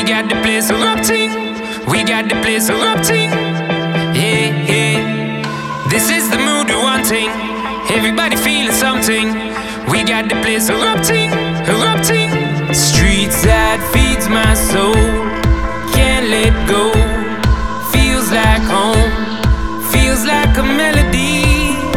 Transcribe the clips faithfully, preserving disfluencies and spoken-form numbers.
got the place erupting. We got the place erupting. Yeah, yeah. This is the mood we're wanting. Everybody feeling something. We got the place erupting, erupting. Streets that feeds my soul. Can't let go. Feels like home. Feels like a melody.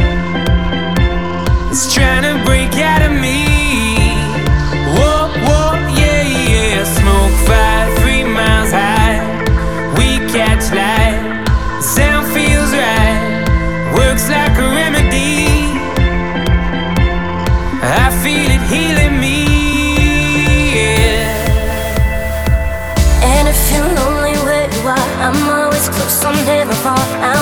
It's trying to break out of me. Whoa, whoa, yeah, yeah. Smoke fire three miles high. We catch light. Sound feels right. Works like a remedy. I feel it healing me, yeah. And if you're lonely where you are, I'm always close, I'm never far. I'm